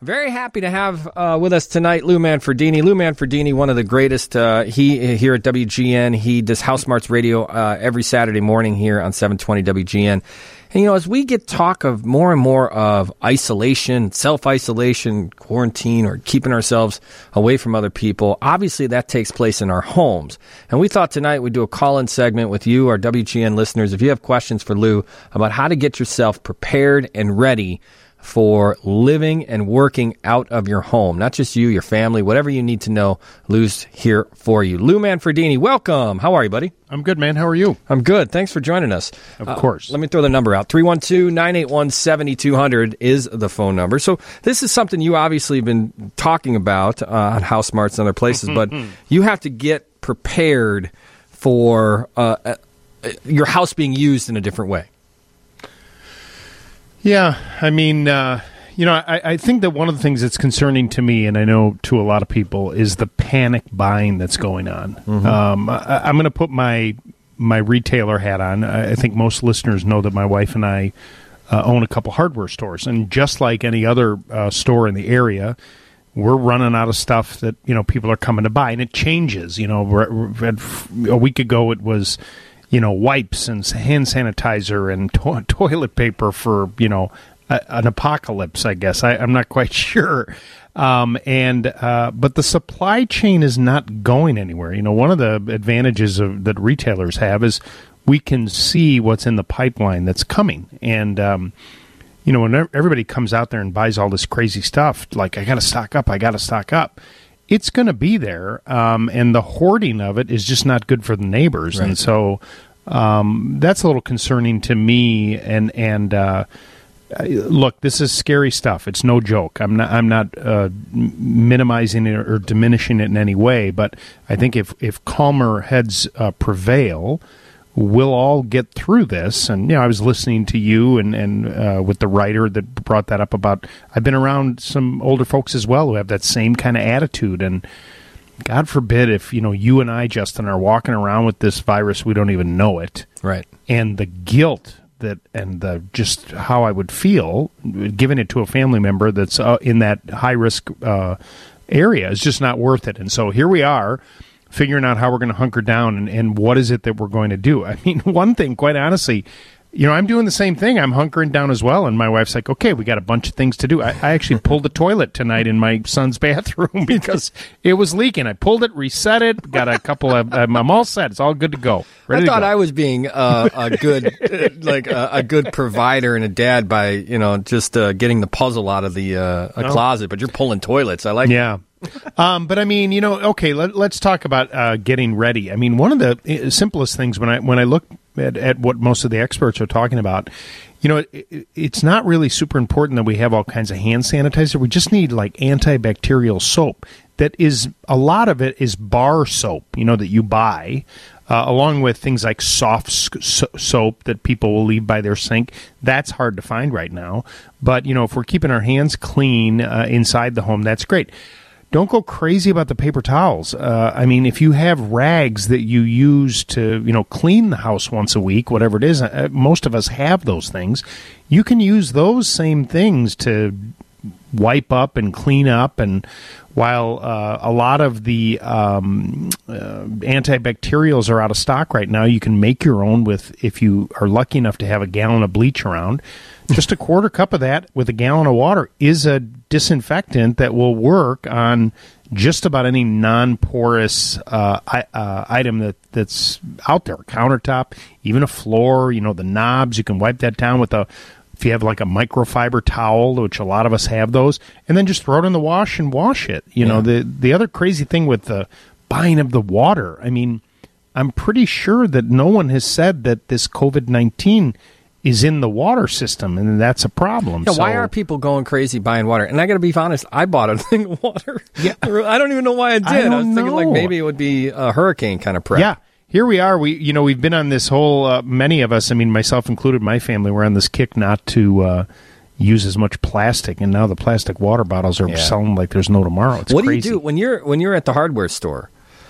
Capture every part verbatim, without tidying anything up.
Very happy to have uh, with us tonight Lou Manfredini. Lou Manfredini, one of the greatest uh, he here at W G N. He does House Smarts Radio uh, every Saturday morning here on seven twenty W G N. And, you know, as we get talk of more and more of isolation, self-isolation, quarantine, or keeping ourselves away from other people, obviously that takes place in our homes. And we thought tonight we'd do a call-in segment with you, our W G N listeners. If you have questions for Lou about how to get yourself prepared and ready for living and working out of your home, not just you, your family, whatever you need to know, Lou's here for you. Lou Manfredini, welcome. How are you, buddy? I'm good, man. How are you? I'm good. Thanks for joining us. Of uh, course. Let me throw the number out. three one two, nine eight one, seven two zero zero is the phone number. So this is something you obviously have been talking about uh, on House Smarts and other places, but you have to get prepared for uh, uh, your house being used in a different way. Yeah, I mean, uh, you know, I, I think that one of the things that's concerning to me, and I know to a lot of people, is the panic buying that's going on. Mm-hmm. Um, I, I'm going to put my my retailer hat on. I think most listeners know that my wife and I uh, own a couple hardware stores, and just like any other uh, store in the area, we're running out of stuff that, you know, people are coming to buy, and it changes. You know, we're, we're, a week ago it was, you know, wipes and hand sanitizer and to- toilet paper for, you know, a- an apocalypse, I guess. I- I'm not quite sure. Um, and uh, but the supply chain is not going anywhere. You know, one of the advantages of, that retailers have is we can see what's in the pipeline that's coming. And, um, you know, when everybody comes out there and buys all this crazy stuff, like, I got to stock up, I got to stock up. It's going to be there, um, and the hoarding of it is just not good for the neighbors, right. And so um, that's a little concerning to me. And and uh, look, this is scary stuff. It's no joke. I'm not I'm not uh, minimizing it or diminishing it in any way. But I think if if calmer heads uh, prevail, we'll all get through this. And, you know, I was listening to you and, and uh, with the writer that brought that up about, I've been around some older folks as well who have that same kind of attitude. And God forbid if, you know, you and I, Justin, are walking around with this virus, we don't even know it. Right. And the guilt that, and the just how I would feel giving it to a family member that's uh, in that high-risk uh, area is just not worth it. And so here we are, figuring out how we're going to hunker down and, and what is it that we're going to do. I mean, one thing, quite honestly, you know, I'm doing the same thing. I'm hunkering down as well. And my wife's like, okay, we got a bunch of things to do. I, I actually pulled the toilet tonight in my son's bathroom because it was leaking. I pulled it, reset it, got a couple of, um, I'm all set. It's all good to go. Ready I thought to go. I was being uh, a good, like a, a good provider and a dad by, you know, just uh, getting the puzzle out of the uh, a no. closet, but you're pulling toilets. I like Yeah. um, but I mean, you know, okay, let, let's talk about uh, getting ready. I mean, one of the simplest things when I when I look at, at what most of the experts are talking about, you know, it, it's not really super important that we have all kinds of hand sanitizer. We just need like antibacterial soap. That is, a lot of it is bar soap, you know, that you buy, uh, along with things like soft so- soap that people will leave by their sink. That's hard to find right now. But, you know, if we're keeping our hands clean uh, inside the home, that's great. Don't go crazy about the paper towels. Uh, I mean, if you have rags that you use to, you know, clean the house once a week, whatever it is, uh, most of us have those things. You can use those same things to wipe up and clean up. And while uh, a lot of the um, uh, antibacterials are out of stock right now, you can make your own with, if you are lucky enough to have a gallon of bleach around. Just a quarter cup of that with a gallon of water is a disinfectant that will work on just about any non-porous uh, I, uh, item that, that's out there. A countertop, even a floor, you know, the knobs, you can wipe that down with a, if you have like a microfiber towel, which a lot of us have those, and then just throw it in the wash and wash it. You yeah. know, the, the other crazy thing with the buying of the water, I mean, I'm pretty sure that no one has said that this covid nineteen is in the water system, and that's a problem. Yeah, so, why are people going crazy buying water? And I got to be honest, I bought a thing of water. Yeah. I don't even know why I did. I, I was thinking know. like maybe it would be a hurricane kind of prep. Yeah. Here we are. We, you know, we've been on this whole, uh, many of us, I mean, myself included, my family, we're on this kick not to uh, use as much plastic, and now the plastic water bottles are yeah. selling like there's no tomorrow. It's what crazy. do you do when you're when you're at the hardware store?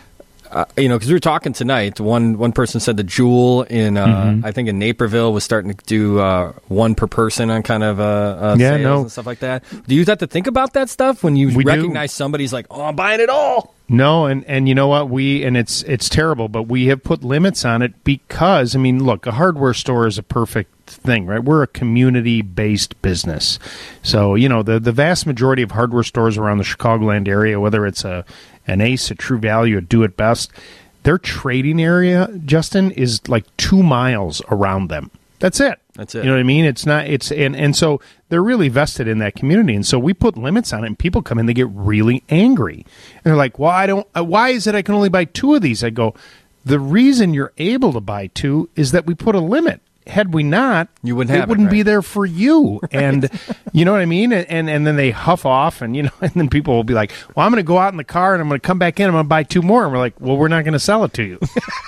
uh, you know, because we were talking tonight. One one person said the Jewel in, uh, mm-hmm. I think in Naperville was starting to do uh, one per person on kind of uh, uh, yeah, sales no. and stuff like that. Do you have to think about that stuff when you we recognize do. somebody's like, oh, I'm buying it all? No, and, and you know what? We and it's it's terrible, but we have put limits on it because, I mean, look, a hardware store is a perfect thing, right? We're a community-based business. So, you know, the, the vast majority of hardware stores around the Chicagoland area, whether it's a an Ace, a True Value, a Do It Best, their trading area, Justin, is like two miles around them. That's it. That's it. You know what I mean? It's not, it's, and, and so they're really vested in that community. And so we put limits on it, and people come in, they get really angry. And they're like, well, I don't, uh, why is it I can only buy two of these? I go, the reason you're able to buy two is that we put a limit. Had we not, you wouldn't have it wouldn't it, right? be there for you. Right. And you know what I mean? And, and and then they huff off, and you know, and then people will be like, well, I'm going to go out in the car and I'm going to come back in, I'm going to buy two more. And we're like, well, we're not going to sell it to you.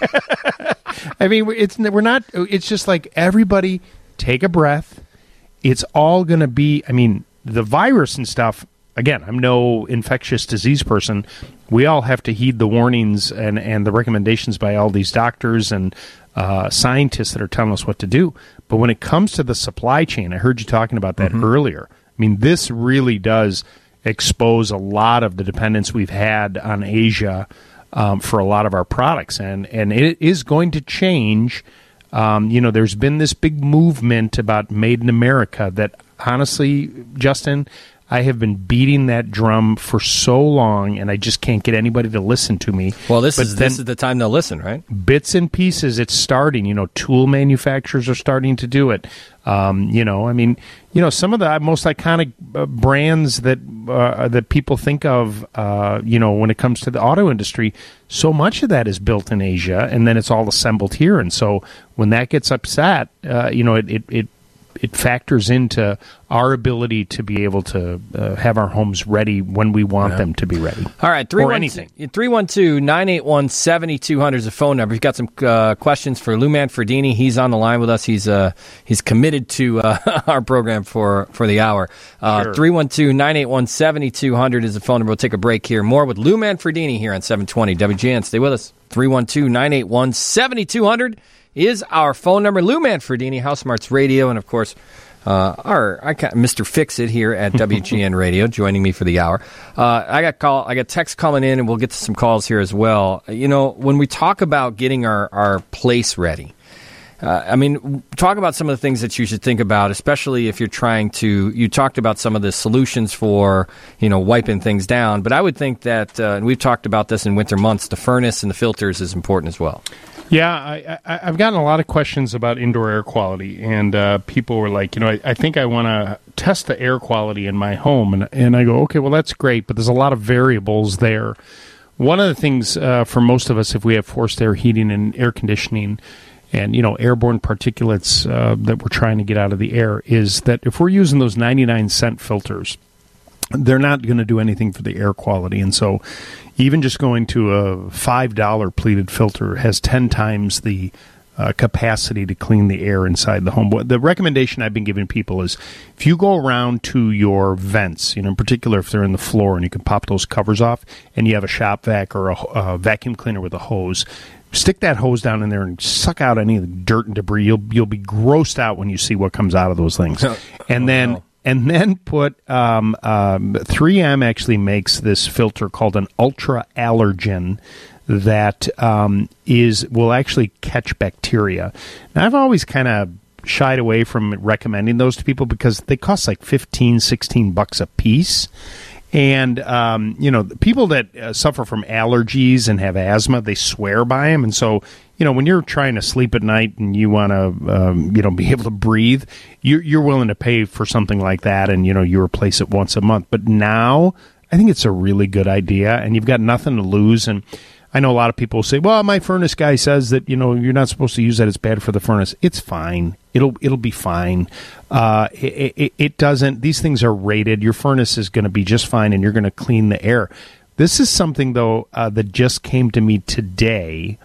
I mean, it's we're not, it's just like, everybody take a breath. It's all going to be, I mean, the virus and stuff, again, I'm no infectious disease person. We all have to heed the warnings and, and the recommendations by all these doctors and uh, scientists that are telling us what to do. But when it comes to the supply chain, I heard you talking about that mm-hmm. earlier. I mean, this really does expose a lot of the dependence we've had on Asia um, for a lot of our products. And, and it is going to change. Um, you know, there's been this big movement about Made in America that, honestly, Justin, I have been beating that drum for so long, and I just can't get anybody to listen to me. Well, this but is this is the time they'll listen, right? Bits and pieces, it's starting. You know, tool manufacturers are starting to do it. Um, you know, I mean, you know, some of the most iconic uh, brands that uh, that people think of, uh, you know, when it comes to the auto industry, so much of that is built in Asia, and then it's all assembled here. And so when that gets upset, uh, you know, it, it, it it factors into our ability to be able to uh, have our homes ready when we want yeah. them to be ready. All right, or anything. three one two, nine eight one, seven two zero zero is the phone number. You've got some uh, questions for Lou Manfredini. He's on the line with us. He's uh, he's committed to uh, our program for, for the hour. Uh, sure. three one two, nine eight one, seven two zero zero is the phone number. We'll take a break here. More with Lou Manfredini here on seven twenty W G N. Stay with us. three one two, nine eight one, seven two zero zero is our phone number. Lou Manfredini, House Smarts Radio, and of course, uh, our I got Mister Fix-It here at W G N Radio, joining me for the hour. Uh, I got call, I got text coming in, and we'll get to some calls here as well. You know, when we talk about getting our, our place ready, uh, I mean, talk about some of the things that you should think about, especially if you're trying to. You talked about some of the solutions for, you know, wiping things down, but I would think that, uh, and we've talked about this in winter months, the furnace and the filters is important as well. Yeah, I, I, I've gotten a lot of questions about indoor air quality, and uh, people were like, you know, I, I think I want to test the air quality in my home, and and I go, okay, well, that's great, but there's a lot of variables there. One of the things uh, for most of us, if we have forced air heating and air conditioning, and you know, airborne particulates uh, that we're trying to get out of the air, is that if we're using those ninety-nine cent filters, they're not going to do anything for the air quality, and so even just going to a five dollar pleated filter has ten times the uh, capacity to clean the air inside the home. The recommendation I've been giving people is if you go around to your vents, you know, in particular if they're in the floor and you can pop those covers off and you have a shop vac or a, a vacuum cleaner with a hose, stick that hose down in there and suck out any of the dirt and debris. You'll you'll be grossed out when you see what comes out of those things. And then... Oh, no. And then put, um, um, three M actually makes this filter called an ultra allergen that um, is will actually catch bacteria. Now, I've always kind of shied away from recommending those to people because they cost like fifteen, sixteen bucks a piece. And, um, you know, people that uh, suffer from allergies and have asthma, they swear by them. And so, you know, when you're trying to sleep at night and you want to, um, you know, be able to breathe, you're, you're willing to pay for something like that. And, you know, you replace it once a month. But now I think it's a really good idea and you've got nothing to lose. And I know a lot of people say, well, my furnace guy says that, you know, you're not supposed to use that. It's bad for the furnace. It's fine. It'll it'll be fine. Uh, it, it, it doesn't. These things are rated. Your furnace is going to be just fine, and you're going to clean the air. This is something, though, uh, that just came to me today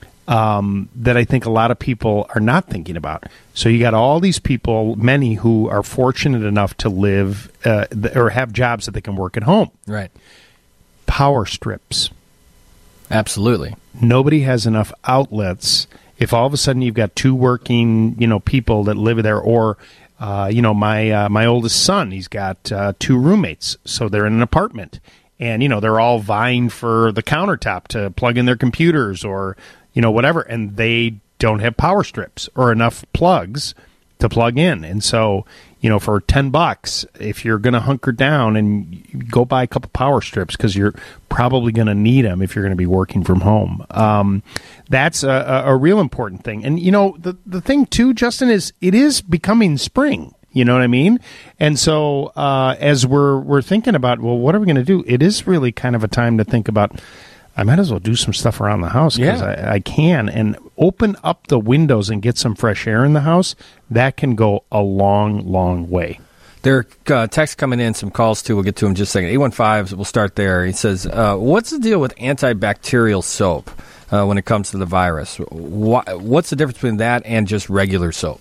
um, that I think a lot of people are not thinking about. So you got all these people, many who are fortunate enough to live uh, or have jobs that they can work at home. Right. Power strips. Absolutely. Nobody has enough outlets. If all of a sudden you've got two working, you know, people that live there, or, uh, you know, my uh, my oldest son, he's got uh, two roommates, so they're in an apartment, and you know they're all vying for the countertop to plug in their computers or, you know, whatever, and they don't have power strips or enough plugs to plug in, and so, you know, for ten bucks, if you're going to hunker down and go buy a couple power strips because you're probably going to need them if you're going to be working from home. Um, that's a, a, a real important thing. And, you know, the, the thing, too, Justin, is it is becoming spring. You know what I mean? And so uh, as we're we're thinking about, well, what are we going to do? It is really kind of a time to think about, I might as well do some stuff around the house because yeah. I, I can, and open up the windows and get some fresh air in the house. That can go a long, long way. There are uh, texts coming in, some calls too. We'll get to them in just a second. eight one five, we'll start there. He says, uh, what's the deal with antibacterial soap uh, when it comes to the virus? What, what's the difference between that and just regular soap?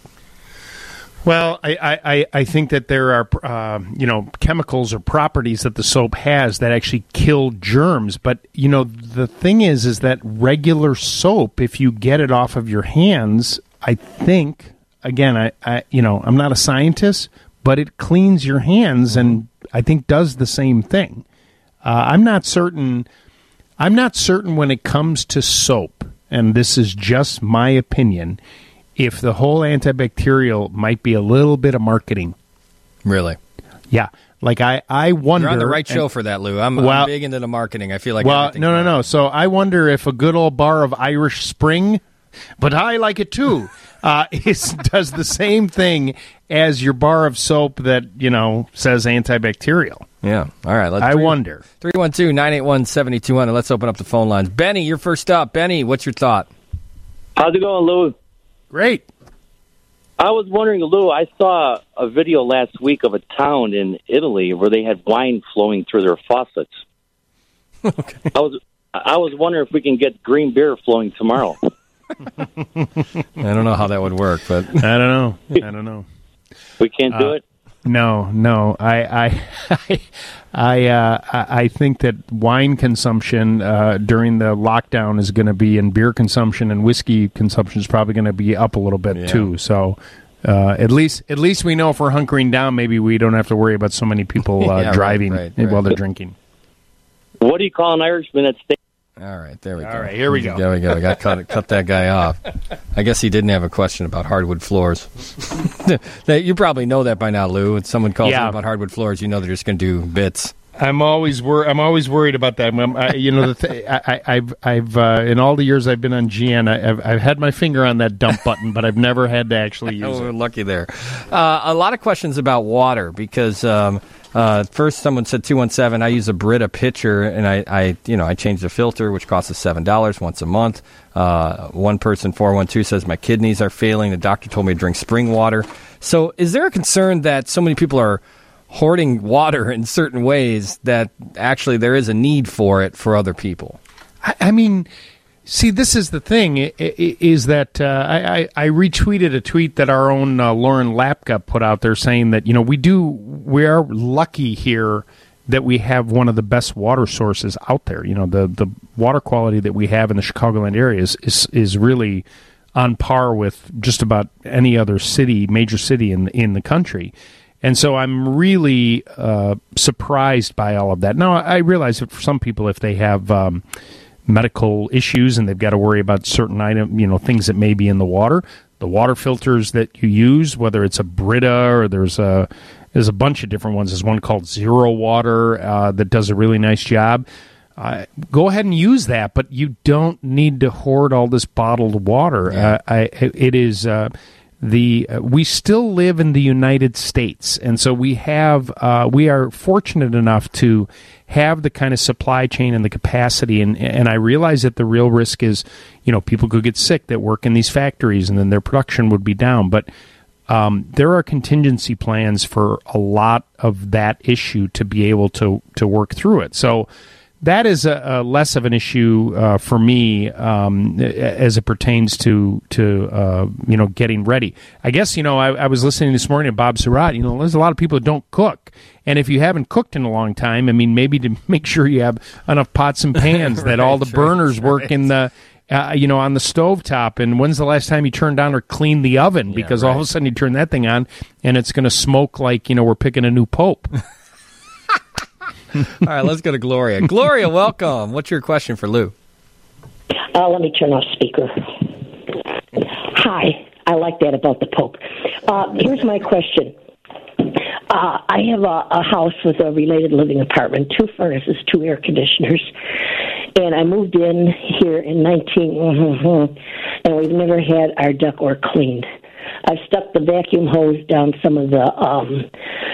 Well, I, I, I think that there are, uh, you know, chemicals or properties that the soap has that actually kill germs. But, you know, the thing is, is that regular soap, if you get it off of your hands, I think, again, I, I you know, I'm not a scientist, but it cleans your hands and I think does the same thing. Uh, I'm not certain. I'm not certain when it comes to soap, and this is just my opinion, if the whole antibacterial might be a little bit of marketing. Really? Yeah. Like, I, I wonder... You're on the right show and, for that, Lou. I'm, well, I'm big into the marketing. I feel like... Well, no, no, no. So I wonder if a good old bar of Irish Spring, but I like it too, uh, is, does the same thing as your bar of soap that, you know, says antibacterial. Yeah. All right. Let's I three, wonder. three one two, nine eight one, seven two zero zero. Let's open up the phone lines. Benny, you're first up. Benny, what's your thought? How's it going, Lou? Great. I was wondering, Lou, I saw a video last week of a town in Italy where they had wine flowing through their faucets. Okay. I was I was wondering if we can get green beer flowing tomorrow. I don't know how that would work, but I don't know. I don't know. We can't do uh, it? No, no. I I I I, uh, I think that wine consumption uh, during the lockdown is going to be, and beer consumption and whiskey consumption is probably going to be up a little bit yeah. too. So uh, at least at least we know if we're hunkering down, maybe we don't have to worry about so many people uh, yeah, driving right, right, while right. they're drinking. What do you call an Irishman that stays? All right, there we All go. All right, here we go. There we go. We got cut, cut that guy off. I guess he didn't have a question about hardwood floors. You probably know that by now, Lou. When someone calls yeah. you about hardwood floors, you know they're just going to do bits. I'm always wor- I'm always worried about that. I, you know, the th- I, I've I've uh, in all the years I've been on G N, I, I've I've had my finger on that dump button, but I've never had to actually use oh, it. We're lucky there. Uh, a lot of questions about water because. Um, Uh, first, someone said two one seven. I use a Brita pitcher, and I, I, you know, I change the filter, which costs us seven dollars once a month. Uh, one person four one two says my kidneys are failing. The doctor told me to drink spring water. So, is there a concern that so many people are hoarding water in certain ways that actually there is a need for it for other people? I, I mean. See, this is the thing, is that uh, I, I retweeted a tweet that our own uh, Lauren Lapka put out there saying that, you know, we do, we are lucky here that we have one of the best water sources out there. You know, the, the water quality that we have in the Chicagoland area is, is, is really on par with just about any other city, major city in, in the country. And so I'm really uh, surprised by all of that. Now, I realize that for some people, if they have... Um, medical issues and they've got to worry about certain item, you know, things that may be in the water. The water filters that you use, whether it's a Brita or there's a there's a bunch of different ones. There's one called Zero Water uh, that does a really nice job. Uh, go ahead and use that, but you don't need to hoard all this bottled water. Yeah. Uh, I, it is uh, the uh, we still live in the United States, and so we have uh, we are fortunate enough to have the kind of supply chain and the capacity, and and I realize that the real risk is, you know, people could get sick that work in these factories, and then their production would be down. But um, there are contingency plans for a lot of that issue to be able to to work through it. So that is a, a less of an issue uh, for me um, as it pertains to to uh, you know getting ready. I guess you know I, I was listening this morning to Bob Surratt. You know, there's a lot of people that don't cook, and if you haven't cooked in a long time, I mean, maybe to make sure you have enough pots and pans right, that all the burners right, work right. in the. Uh, you know, on the stovetop, and when's the last time you turned on or cleaned the oven? Yeah, because right. all of a sudden you turn that thing on, and it's going to smoke like, you know, we're picking a new pope. All right, let's go to Gloria. Gloria, welcome. What's your question for Lou? Uh, let me turn off speaker. Hi. I like that about the pope. Uh, here's my question. Uh, I have a, a house with a related living apartment, two furnaces, two air conditioners. And I moved in here in nineteen, mm-hmm, and we've never had our ductwork cleaned. I've stuck the vacuum hose down some of the, um,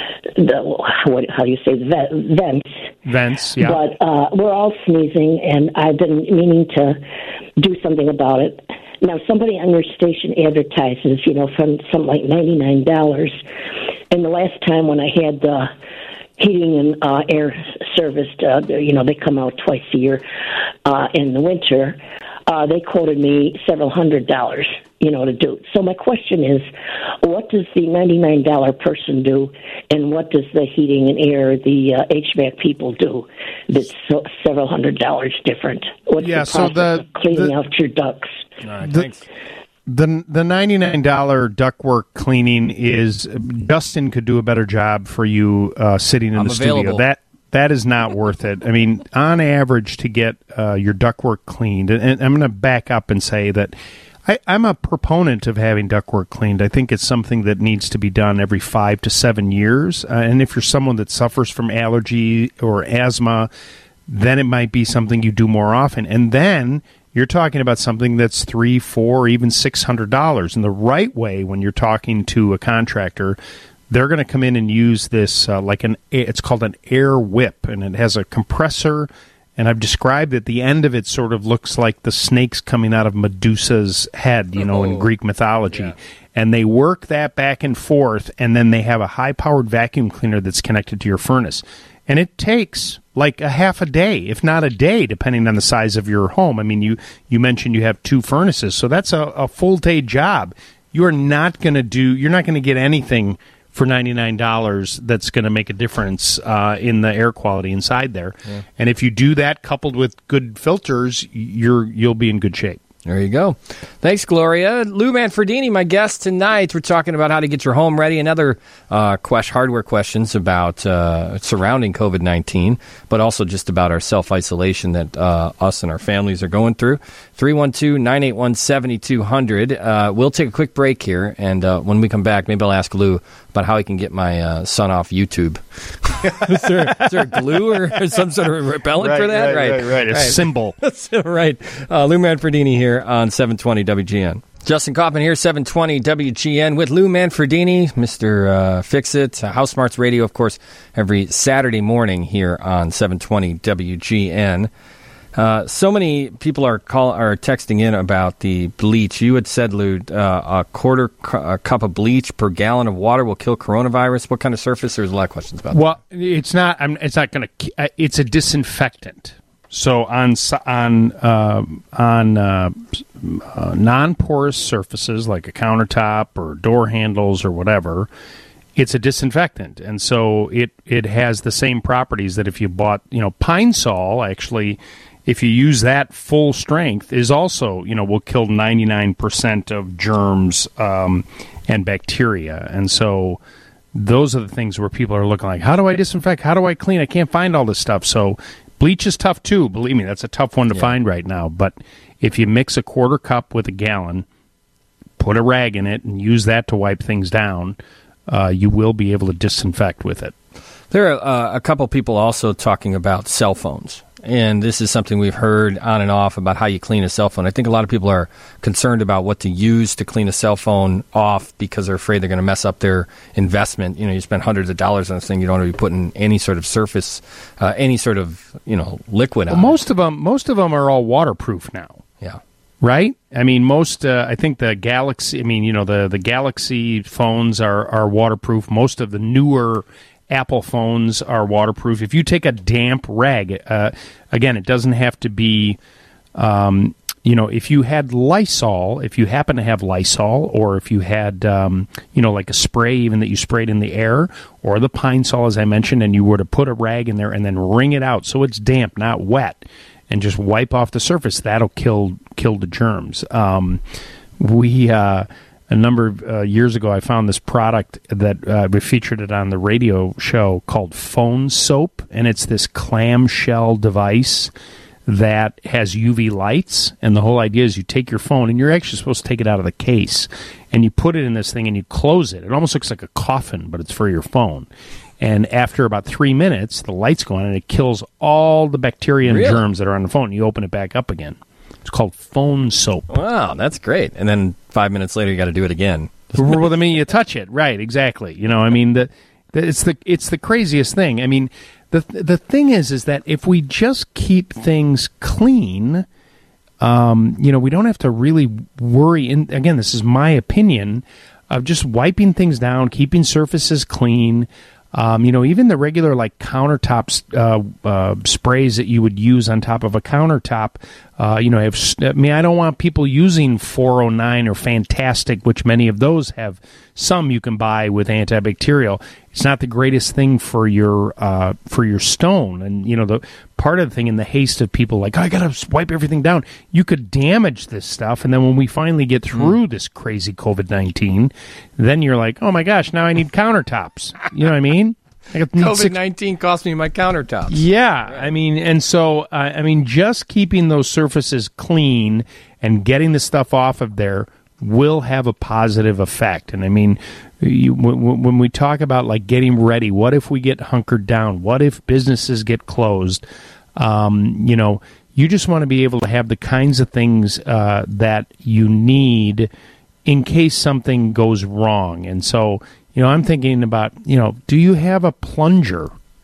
the what, how do you say, the vents. Vents, yeah. But uh, we're all sneezing, and I've been meaning to do something about it. Now, somebody on your station advertises, you know, from something like ninety-nine dollars. And the last time when I had the heating and uh, air serviced, uh, you know, they come out twice a year uh, in the winter, uh, they quoted me several hundred dollars, you know, to do. So my question is, what does the ninety-nine dollars person do, and what does the heating and air, the uh, H V A C people do that's so, several hundred dollars different? What's yeah, the process so the, of cleaning the, out your ducts? All right, the, thanks. The the ninety-nine dollars ductwork cleaning is, Justin could do a better job for you uh, sitting in I'm the available. studio. That that is not worth it. I mean, on average, to get uh, your ductwork cleaned, and, and I'm going to back up and say that I, I'm a proponent of having ductwork cleaned. I think it's something that needs to be done every five to seven years. Uh, and if you're someone that suffers from allergy or asthma, then it might be something you do more often. And then you're talking about something that's three, four, even six hundred dollars. And the right way, when you're talking to a contractor, they're going to come in and use this uh, like an. It's called an air whip, and it has a compressor. And I've described it. The end of it sort of looks like the snakes coming out of Medusa's head, you know, oh, in Greek mythology. Yeah. And they work that back and forth, and then they have a high-powered vacuum cleaner that's connected to your furnace. And it takes like a half a day, if not a day, depending on the size of your home. I mean, you, you mentioned you have two furnaces, so that's a, a full-day job. You're not going to do, you're not going to get anything for ninety-nine dollars that's going to make a difference uh, in the air quality inside there. Yeah. And if you do that coupled with good filters, you're you'll be in good shape. There you go. Thanks, Gloria. Lou Manfredini, my guest tonight. We're talking about how to get your home ready and other uh, question, hardware questions about uh, surrounding COVID nineteen, but also just about our self-isolation that uh, us and our families are going through. three one two, nine eight one, seven two zero zero. Uh, we'll take a quick break here, and uh, when we come back, maybe I'll ask Lou about how he can get my uh, son off YouTube. is, there, is there a glue or some sort of repellent right, for that? Right, right, right. right. A right. symbol. right. Uh, Lou Manfredini here on seven twenty W G N. Justin Kaufman here, seven twenty W G N, with Lou Manfredini, Mister Uh, Fix-It, uh, House Smarts Radio, of course, every Saturday morning here on seven twenty W G N. Uh, so many people are call are texting in about the bleach. You had said, Lou, uh, a quarter cu- a cup of bleach per gallon of water will kill coronavirus. What kind of surface? There's a lot of questions about well, that. Well, it's not. I'm, it's not going to. It's a disinfectant. So on on uh, on uh, uh, non-porous surfaces like a countertop or door handles or whatever, it's a disinfectant, and so it it has the same properties that if you bought, you know, Pine Sol actually. If you use that full strength, is also, you know, will kill ninety-nine percent of germs um, and bacteria. And so those are the things where people are looking like, how do I disinfect? How do I clean? I can't find all this stuff. So bleach is tough, too. Believe me, that's a tough one to yeah. find right now. But if you mix a quarter cup with a gallon, put a rag in it, and use that to wipe things down, uh, you will be able to disinfect with it. There are uh, a couple people also talking about cell phones. And this is something we've heard on and off about how you clean a cell phone. I think a lot of people are concerned about what to use to clean a cell phone off because they're afraid they're going to mess up their investment. You know, you spend hundreds of dollars on this thing. You don't want to be putting any sort of surface, uh, any sort of, you know, liquid on well, most it. of them, most of them are all waterproof now. Yeah. Right? I mean, most, uh, I think the Galaxy, I mean, you know, the, the Galaxy phones are, are waterproof. Most of the newer Apple phones are waterproof. If you take a damp rag, uh, again, it doesn't have to be, um, you know, if you had Lysol, if you happen to have Lysol, or if you had, um, you know, like a spray even that you sprayed in the air, or the Pine Sol, as I mentioned, and you were to put a rag in there and then wring it out so it's damp, not wet, and just wipe off the surface, that'll kill kill the germs. Um, we... Uh, A number of uh, years ago, I found this product that uh, we featured it on the radio show called Phone Soap, and it's this clamshell device that has U V lights, and the whole idea is you take your phone, and you're actually supposed to take it out of the case, and you put it in this thing, and you close it. It almost looks like a coffin, but it's for your phone. And after about three minutes, the lights go on, and it kills all the bacteria and Really? germs that are on the phone. You open it back up again. It's called Phone Soap. Wow, that's great. And then five minutes later, you got to do it again. Well, I mean, you touch it, right? Exactly. You know, I mean, the, the it's the it's the craziest thing. I mean, the the thing is, is that if we just keep things clean, um, you know, we don't have to really worry. And again, this is my opinion of just wiping things down, keeping surfaces clean. Um, you know, even the regular like countertop uh, uh, sprays that you would use on top of a countertop. Uh, you know, have, I mean, I don't want people using four oh nine or Fantastic, which many of those have. Some you can buy with antibacterial. It's not the greatest thing for your uh, for your stone, and you know the part of the thing in the haste of people like, oh, I gotta wipe everything down. You could damage this stuff, and then when we finally get through mm. this crazy COVID nineteen, then you're like, oh my gosh, now I need countertops. You know what I mean? COVID nineteen cost me my countertops. Yeah, right. I mean, and so, uh, I mean, just keeping those surfaces clean and getting the stuff off of there will have a positive effect. And I mean, you, w- when we talk about like getting ready, what if we get hunkered down? What if businesses get closed? Um, you know, you just want to be able to have the kinds of things uh, that you need in case something goes wrong. And so, you know, I'm thinking about, you know, do you have a plunger?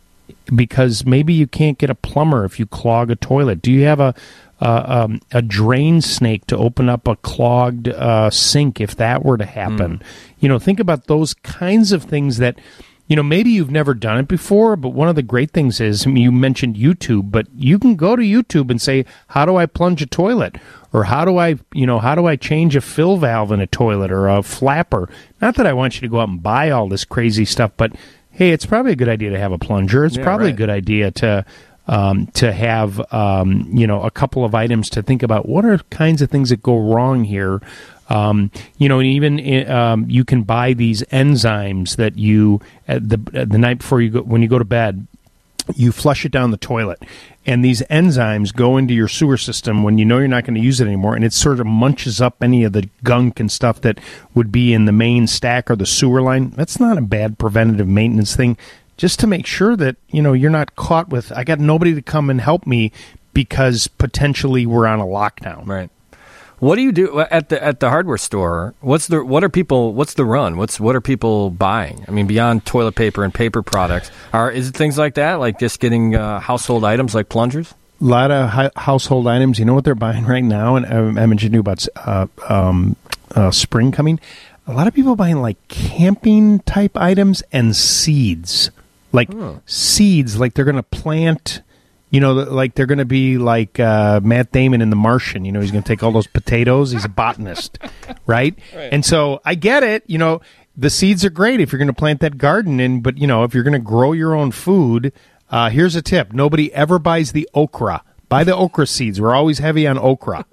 Because maybe you can't get a plumber if you clog a toilet. Do you have a uh, um, a drain snake to open up a clogged uh, sink if that were to happen? Mm. You know, think about those kinds of things that, you know, maybe you've never done it before, but one of the great things is, I mean, you mentioned YouTube, but you can go to YouTube and say, how do I plunge a toilet? Or how do I, you know, how do I change a fill valve in a toilet or a flapper? Not that I want you to go out and buy all this crazy stuff, but hey, it's probably a good idea to have a plunger. It's yeah, probably right. a good idea to um, to have, um, you know, a couple of items to think about. What are kinds of things that go wrong here? Um, you know, and even um, you can buy these enzymes that you at the at the night before you go when you go to bed, you flush it down the toilet, and these enzymes go into your sewer system when you know you're not going to use it anymore, and it sort of munches up any of the gunk and stuff that would be in the main stack or the sewer line. That's not a bad preventative maintenance thing, just to make sure that, you know, you're not caught with, I got nobody to come and help me because potentially we're on a lockdown. Right. What do you do at the at the hardware store? What's the what are people? What's the run? What's what are people buying? I mean, beyond toilet paper and paper products, are is it things like that, like just getting uh, household items like plungers? A lot of hi- household items. You know what they're buying right now, and I, I mentioned you about uh, um, uh, spring coming. A lot of people are buying like camping type items and seeds, like oh. seeds, like they're going to plant. You know, like they're going to be like uh, Matt Damon in The Martian. You know, he's going to take all those potatoes. He's a botanist, right? right? And so I get it. You know, the seeds are great if you're going to plant that garden in. But, you know, if you're going to grow your own food, uh, here's a tip. Nobody ever buys the okra. Buy the okra seeds. We're always heavy on okra.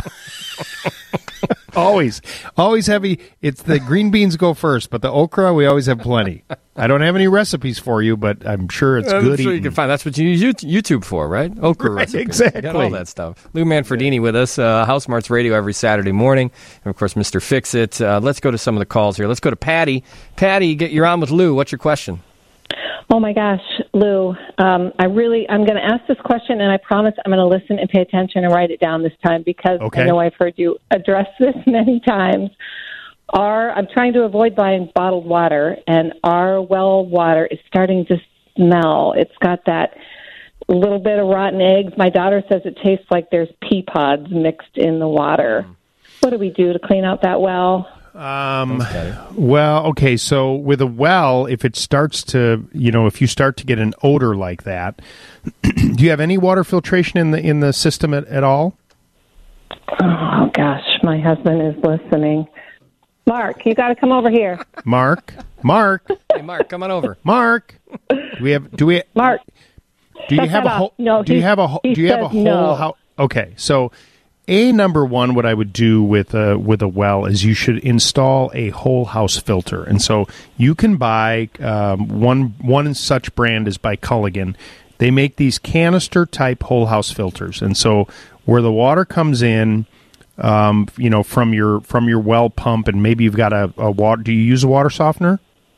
always. Always heavy. It's the green beans go first, but the okra, we always have plenty. I don't have any recipes for you, but I'm sure it's I'm good sure eating. You can find. That's what you use YouTube for, right? Okra right, recipes. Exactly. You got all that stuff. Lou Manfredini with us, uh, House Smarts Radio every Saturday morning. And, of course, Mister Fix-It. Uh, let's go to some of the calls here. Let's go to Patty. Patty, get, you're on with Lou. What's your question? Oh, my gosh, Lou, um, I really, I'm going to ask this question, and I promise I'm going to listen and pay attention and write it down this time because okay. I know I've heard you address this many times. Our, I'm trying to avoid buying bottled water, and our well water is starting to smell. It's got that little bit of rotten eggs. My daughter says it tastes like there's pea pods mixed in the water. What do we do to clean out that well? Um, well, okay, so with a well, if it starts to, you know, if you start to get an odor like that, do you have any water filtration in the in the system at, at all? Oh, gosh, my husband is listening. Mark, you got to come over here. Mark, Mark. Hey, Mark, come on over. Mark, do we have, do we, Mark, do you have a whole, no, do you have a, do you have a whole no. house? Okay, so a number one, what I would do with a with a well is you should install a whole house filter, and so you can buy um, one one such brand is by Culligan. They make these canister type whole house filters, and so where the water comes in, um, you know, from your from your well pump, and maybe you've got a, a water. Do you use a water softener?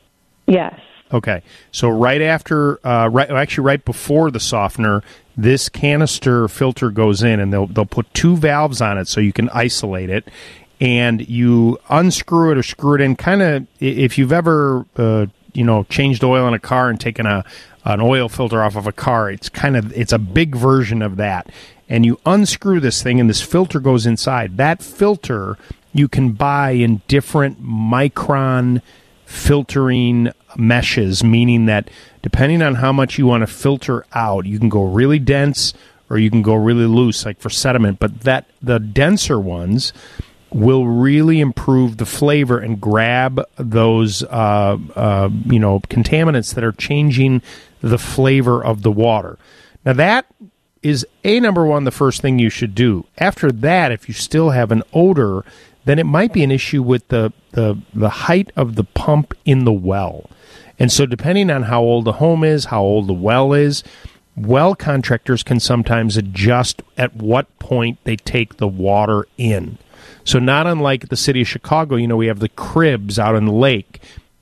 Yes. Okay, so right after, uh, right actually right before the softener, this canister filter goes in, and they'll they'll put two valves on it so you can isolate it, and you unscrew it or screw it in. Kind of, if you've ever uh, you know changed oil in a car and taken a an oil filter off of a car, it's kind of it's a big version of that. And you unscrew this thing, and this filter goes inside. That filter you can buy in different micron filtering meshes, meaning that depending on how much you want to filter out, you can go really dense or you can go really loose, like for sediment. But that the denser ones will really improve the flavor and grab those uh, uh, you know contaminants that are changing the flavor of the water. Now that is a number one, the first thing you should do. After that, if you still have an odor, then it might be an issue with the, the, the height of the pump in the well. And so depending on how old the home is, how old the well is, well contractors can sometimes adjust at what point they take the water in. So not unlike the city of Chicago, you know, we have the cribs out in the lake.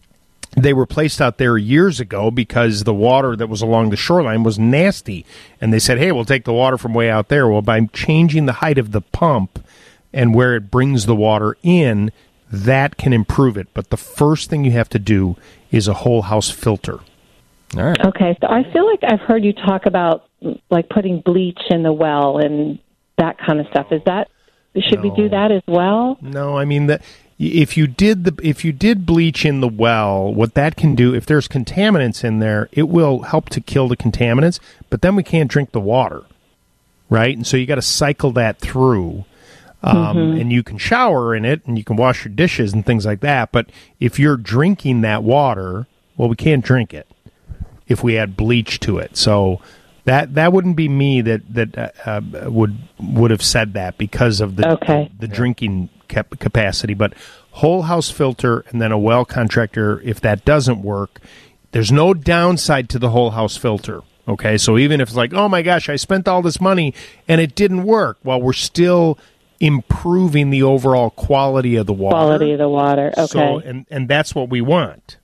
They were placed out there years ago because the water that was along the shoreline was nasty. And they said, hey, we'll take the water from way out there. Well, by changing the height of the pump and where it brings the water in, that can improve it. But the first thing you have to do is a whole house filter. All right. Okay, so I feel like I've heard you talk about like putting bleach in the well and that kind of stuff. Is that should no. we do that as well? No, I mean that if you did the if you did bleach in the well, what that can do, if there's contaminants in there, it will help to kill the contaminants. But then we can't drink the water, right? And so you got to cycle that through. Um, mm-hmm. And you can shower in it, and you can wash your dishes and things like that. But if you're drinking that water, well, we can't drink it if we add bleach to it. So that that wouldn't be me that that uh, would would have said that because of the okay. the, the drinking cap- capacity. But whole house filter, and then a well contractor. If that doesn't work, there's no downside to the whole house filter. Okay, so even if it's like, oh my gosh, I spent all this money and it didn't work, well, we're still improving the overall quality of the water. Quality of the water, okay. So, and, and that's what we want.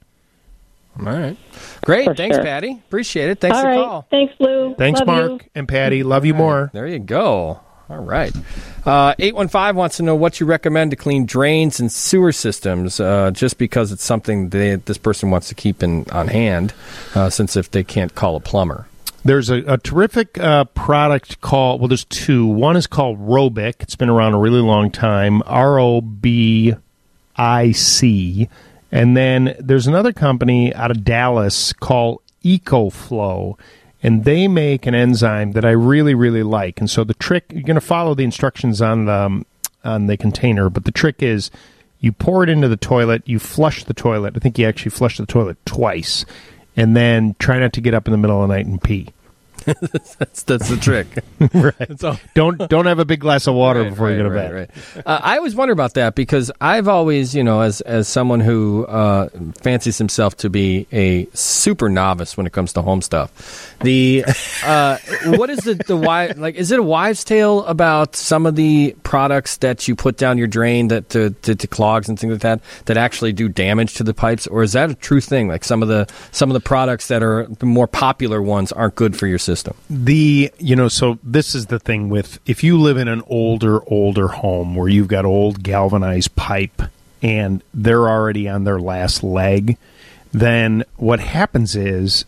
All right. Great. For Thanks, sure. Patty. Appreciate it. Thanks all for the right. call. Thanks, Lou. Thanks, Love Mark you. and Patty. Love you All more. right. There you go. All right. Uh, eight one five wants to know what you recommend to clean drains and sewer systems, uh, just because it's something they, this person wants to keep in on hand, uh, since if they can't call a plumber. There's a, a terrific uh, product called, well, there's two. One is called Robic. It's been around a really long time, R O B I C. And then there's another company out of Dallas called EcoFlow, and they make an enzyme that I really, really like. And so the trick, you're going to follow the instructions on the, um, on the container, but the trick is you pour it into the toilet, you flush the toilet. I think you actually flush the toilet twice, and then try not to get up in the middle of the night and pee. that's that's the trick. Right. So, don't don't have a big glass of water right, before right, you go to right, bed. Right. Uh, I always wonder about that because I've always, you know, as as someone who uh, fancies himself to be a super novice when it comes to home stuff, the uh, what is the the why like? Is it a wives' tale about some of the products that you put down your drain that to, to, to clogs and things like that that actually do damage to the pipes, or is that a true thing? Like some of the some of the products that are the more popular ones aren't good for your system. The, you know, so this is the thing with, if you live in an older, older home where you've got old galvanized pipe and they're already on their last leg, then what happens is,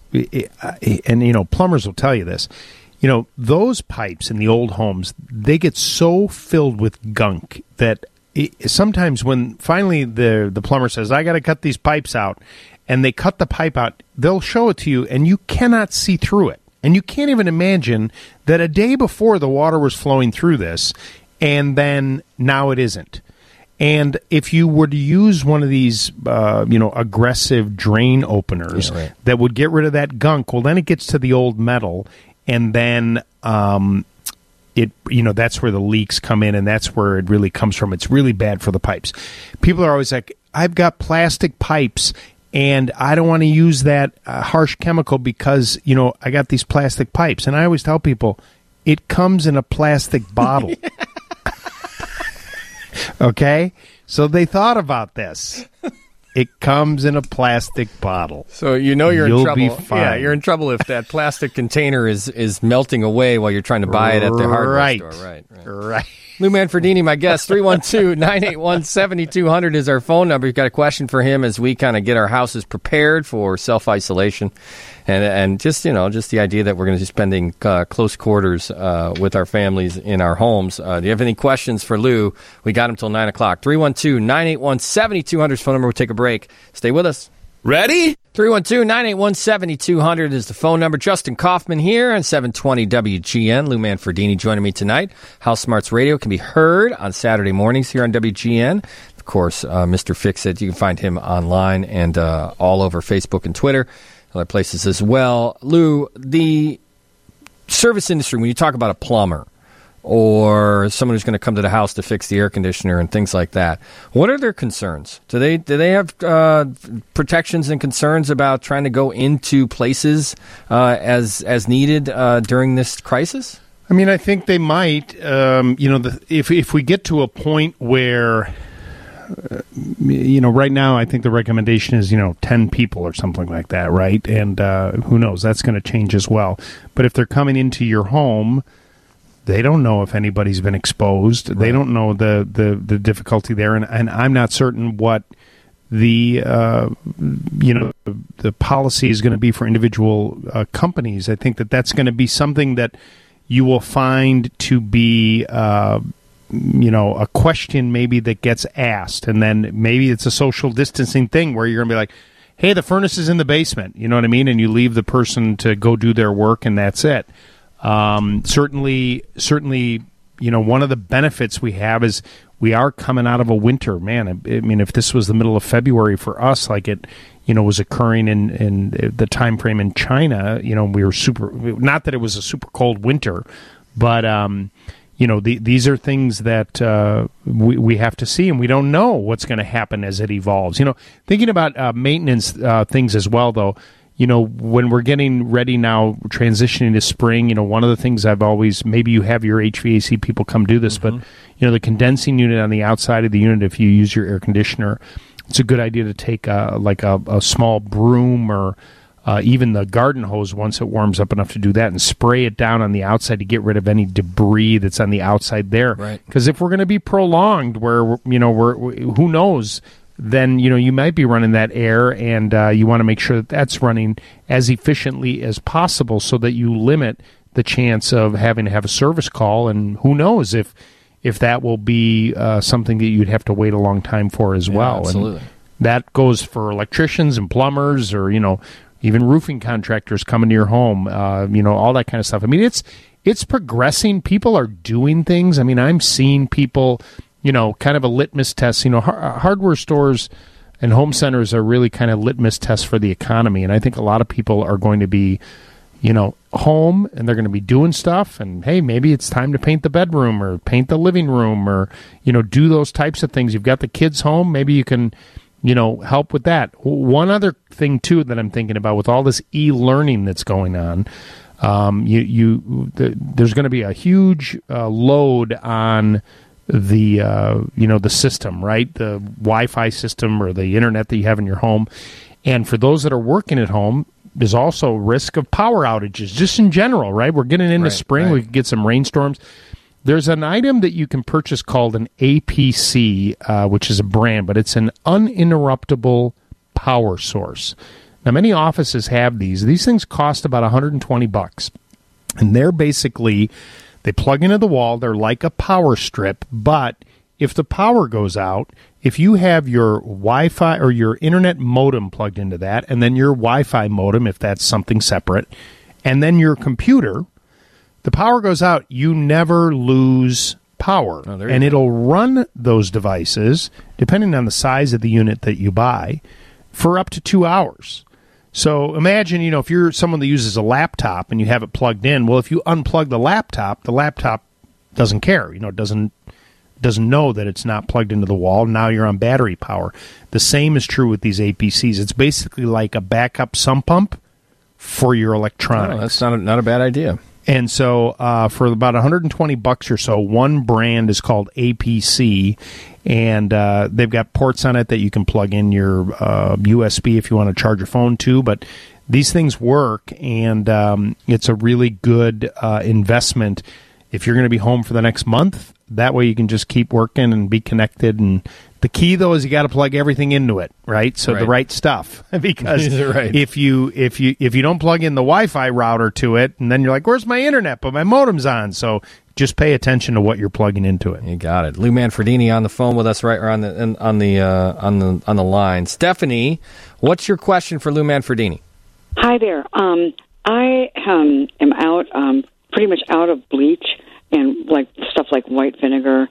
and, you know, plumbers will tell you this, you know, those pipes in the old homes, they get so filled with gunk that it, sometimes when finally the the plumber says, I got to cut these pipes out, and they cut the pipe out, they'll show it to you, and you cannot see through it. And you can't even imagine that a day before the water was flowing through this, and then now it isn't. And if you were to use one of these, uh, you know, aggressive drain openers yeah, right. that would get rid of that gunk, well, then it gets to the old metal, and then um, it, you know, that's where the leaks come in, and that's where it really comes from. It's really bad for the pipes. People are always like, I've got plastic pipes, and I don't want to use that uh, harsh chemical because, you know, I got these plastic pipes. And I always tell people, it comes in a plastic bottle. Okay? So they thought about this. It comes in a plastic bottle. So you know you're You'll in trouble. Be fine. Yeah, you're in trouble if that plastic container is, is melting away while you're trying to buy it at the hardware right. store. Right. Right. Right. Lou Manfredini, my guest, three one two, nine eight one, seven two zero zero is our phone number. You've got a question for him as we kind of get our houses prepared for self-isolation. And and just, you know, just the idea that we're going to be spending uh, close quarters uh, with our families in our homes. Uh, do you have any questions for Lou? We got him till nine o'clock. three one two, nine eight one, seven two zero zero is phone number. We'll take a break. Stay with us. Ready? three one two, nine eight one, seven two zero zero is the phone number. Justin Kaufman here on seven twenty W G N. Lou Manfredini joining me tonight. House Smarts Radio can be heard on Saturday mornings here on W G N. Of course, uh, Mister Fix-It, you can find him online and uh, all over Facebook and Twitter, other places as well. Lou, the service industry, when you talk about a plumber or someone who's going to come to the house to fix the air conditioner and things like that, what are their concerns? Do they do they have uh, protections and concerns about trying to go into places uh, as as needed uh, during this crisis? I mean, I think they might. Um, you know, the, if if we get to a point where, uh, you know, right now, I think the recommendation is, you know, ten people or something like that, right? And uh, who knows? That's going to change as well. But if they're coming into your home, they don't know if anybody's been exposed. Right. They don't know the, the, the difficulty there, and, and I'm not certain what the uh, you know the policy is going to be for individual uh, companies. I think that that's going to be something that you will find to be uh, you know a question maybe that gets asked, and then maybe it's a social distancing thing where you're going to be like, hey, the furnace is in the basement, you know what I mean, and you leave the person to go do their work, and that's it. Um, certainly, certainly, you know, one of the benefits we have is we are coming out of a winter. Man, I, I mean, if this was the middle of February for us, like it, you know, was occurring in, in the time frame in China, you know, we were super, not that it was a super cold winter, but, um, you know, the, these are things that uh, we, we have to see, and we don't know what's going to happen as it evolves. You know, thinking about uh, maintenance uh, things as well, though, you know, when we're getting ready now, transitioning to spring, you know, one of the things I've always, maybe you have your H V A C people come do this, mm-hmm. but, you know, the condensing unit on the outside of the unit, if you use your air conditioner, it's a good idea to take a, like a, a small broom or uh, even the garden hose once it warms up enough to do that and spray it down on the outside to get rid of any debris that's on the outside there. Right. Because if we're going to be prolonged where, you know, we're, who knows, then, you know, you might be running that air, and uh, you want to make sure that that's running as efficiently as possible so that you limit the chance of having to have a service call. And who knows if if that will be uh, something that you'd have to wait a long time for as yeah, well. Absolutely. And that goes for electricians and plumbers, or, you know, even roofing contractors coming to your home, uh, you know, all that kind of stuff. I mean, it's it's progressing. People are doing things. I mean, I'm seeing people, you know, kind of a litmus test. You know, har- hardware stores and home centers are really kind of litmus tests for the economy. And I think a lot of people are going to be, you know, home, and they're going to be doing stuff. And, hey, maybe it's time to paint the bedroom or paint the living room or, you know, do those types of things. You've got the kids home. Maybe you can, you know, help with that. One other thing, too, that I'm thinking about with all this e-learning that's going on, um, you, you the, there's going to be a huge uh, load on the uh, you know the system, right? The Wi-Fi system or the internet that you have in your home. And for those that are working at home, there's also risk of power outages, just in general, right? We're getting into right, spring. Right. We could get some rainstorms. There's an item that you can purchase called an A P C, uh, which is a brand, but it's an uninterruptible power source. Now, many offices have these. These things cost about one hundred twenty bucks, and they're basically, they plug into the wall. They're like a power strip, but if the power goes out, if you have your Wi-Fi or your internet modem plugged into that, and then your Wi-Fi modem, if that's something separate, and then your computer, the power goes out, you never lose power. Oh, and go. It'll run those devices, depending on the size of the unit that you buy, for up to two hours. So imagine, you know, if you're someone that uses a laptop and you have it plugged in, well, if you unplug the laptop, the laptop doesn't care. You know, it doesn't doesn't know that it's not plugged into the wall. Now you're on battery power. The same is true with these A P Cs. It's basically like a backup sump pump for your electronics. Oh, that's not a, not a bad idea. And so uh, for about one hundred twenty bucks or so, one brand is called A P C, and uh, they've got ports on it that you can plug in your uh, U S B if you want to charge your phone to. But these things work, and um, it's a really good uh, investment if you're going to be home for the next month. That way you can just keep working and be connected. And the key, though, is you got to plug everything into it, right? So right. the right stuff, because right. if you if you if you don't plug in the Wi-Fi router to it, and then you're like, "Where's my internet?" But my modem's on. So just pay attention to what you're plugging into it. You got it. Lou Manfredini on the phone with us, right, or on the on the uh, on the on the line. Stephanie, what's your question for Lou Manfredini? Hi there. Um, I um, am out, um, pretty much out of bleach and like stuff like white vinegar.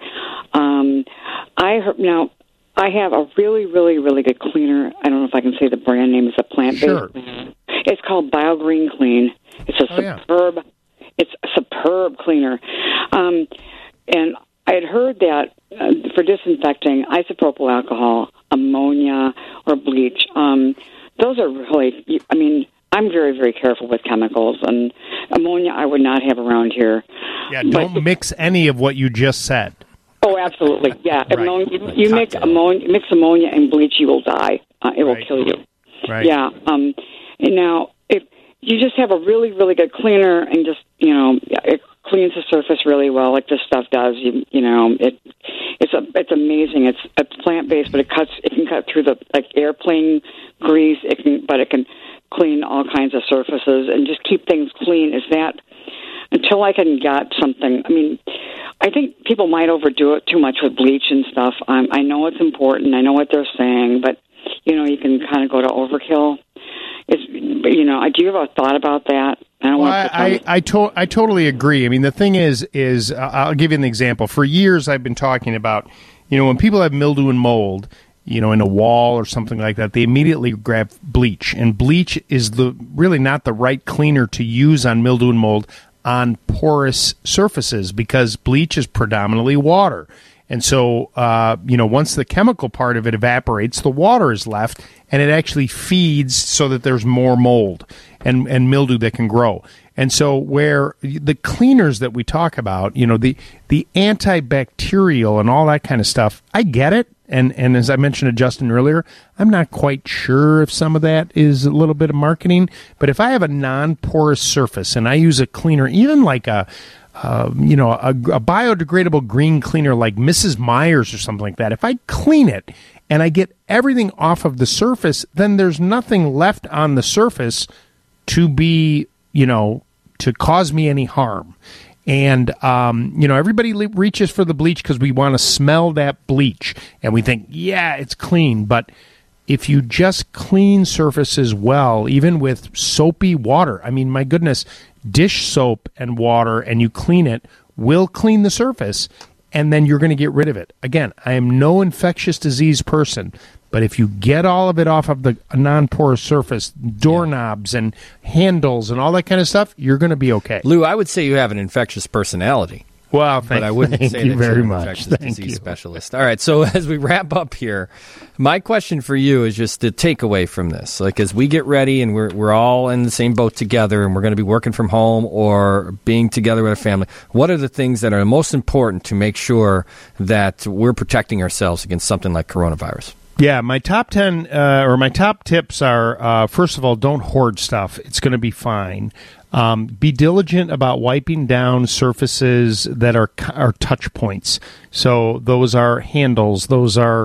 Um, I heard, now I have a really, really, really good cleaner. I don't know if I can say the brand name. It's a plant-based. Sure. It's called BioGreen Clean. It's a Oh, yeah. superb. It's a superb cleaner. Um, and I had heard that uh, for disinfecting, isopropyl alcohol, ammonia, or bleach. Um, those are really. I mean. I'm very, very careful with chemicals, and ammonia I would not have around here. Yeah, don't But, mix any of what you just said. oh, absolutely, yeah. Right. Ammonia, you you mix ammonia, mix ammonia and bleach, you will die. Uh, it Right. will kill you. Right. Yeah. Um, and now, if you just have a really, really good cleaner, and just you know, it cleans the surface really well, like this stuff does. You, you know, it it's a, it's amazing. It's it's plant based, but it cuts. It can cut through the like airplane grease. It can, but it can clean all kinds of surfaces and just keep things clean. Is that until I can get something? I mean, I think people might overdo it too much with bleach and stuff. Um, I know it's important. I know what they're saying, but you know, you can kind of go to overkill. Is you know, do you have a thought about that? I don't Well, want to I I, I, to- I totally agree. I mean, the thing is, is uh, I'll give you an example. For years, I've been talking about, you know, when people have mildew and mold, you know, in a wall or something like that, they immediately grab bleach. And bleach is the really not the right cleaner to use on mildew and mold on porous surfaces, because bleach is predominantly water. And so, uh, you know, once the chemical part of it evaporates, the water is left, and it actually feeds so that there's more mold and, and mildew that can grow. And so where the cleaners that we talk about, you know, the, the antibacterial and all that kind of stuff, I get it. And and as I mentioned to Justin earlier, I'm not quite sure if some of that is a little bit of marketing. But if I have a non-porous surface and I use a cleaner, even like a, uh, you know, a, a biodegradable green cleaner like Missus Meyer's or something like that, if I clean it and I get everything off of the surface, then there's nothing left on the surface to be, you know, to cause me any harm. And, um, you know, everybody le- reaches for the bleach because we want to smell that bleach. And we think, yeah, it's clean. But if you just clean surfaces well, even with soapy water, I mean, my goodness, dish soap and water, and you clean it, will clean the surface. And then you're going to get rid of it. Again, I am no infectious disease person. But if you get all of it off of the non-porous surface, doorknobs and handles and all that kind of stuff, you're going to be okay. Lou, I would say you have an infectious personality. Well, thank, but I wouldn't thank say you that very you're an much. infectious Thank disease you. specialist. All right, so as we wrap up here, my question for you is just the takeaway from this. Like, as we get ready and we're we're all in the same boat together and we're going to be working from home or being together with a family, what are the things that are most important to make sure that we're protecting ourselves against something like coronavirus? Yeah, my top ten uh, or my top tips are, uh, first of all, don't hoard stuff. It's going to be fine. Um, be diligent about wiping down surfaces that are are touch points. So those are handles, those are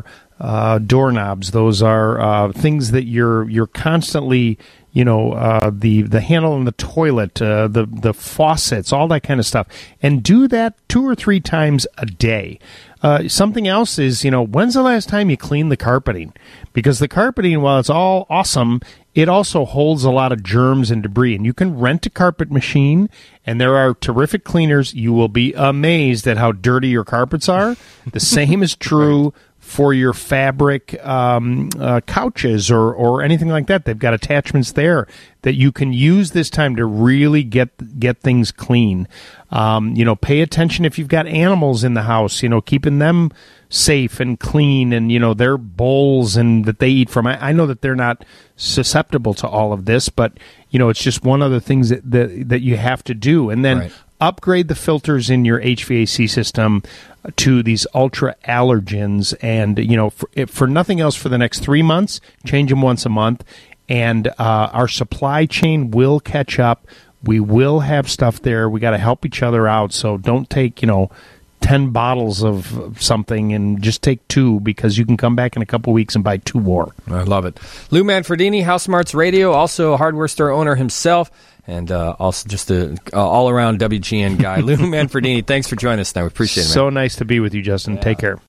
uh, doorknobs. Those are uh, things that you're you're constantly, you know, uh, the the handle in the toilet, uh, the the faucets, all that kind of stuff, and do that two or three times a day. Uh, something else is, you know, when's the last time you cleaned the carpeting? Because the carpeting, while it's all awesome, it also holds a lot of germs and debris. And you can rent a carpet machine, and there are terrific cleaners. You will be amazed at how dirty your carpets are. The same is true for your fabric um, uh, couches or, or anything like that. They've got attachments there that you can use this time to really get get things clean. Um, you know, pay attention if you've got animals in the house, you know, keeping them safe and clean, and, you know, their bowls and that they eat from. I, I know that they're not susceptible to all of this, but, you know, it's just one of the things that, that, that you have to do. And then right. upgrade the filters in your H V A C system to these ultra allergens, and, you know, for, for nothing else, for the next three months, change them once a month, and uh, our supply chain will catch up. We will have stuff there. We got to help each other out. So don't take, you know, ten bottles of something and just take two, because you can come back in a couple weeks and buy two more. I love it. Lou Manfredini, House Smarts Radio, also a hardware store owner himself, and uh, also just an uh, all-around W G N guy. Lou Manfredini, thanks for joining us tonight. We appreciate it, man. So nice to be with you, Justin. Yeah. Take care.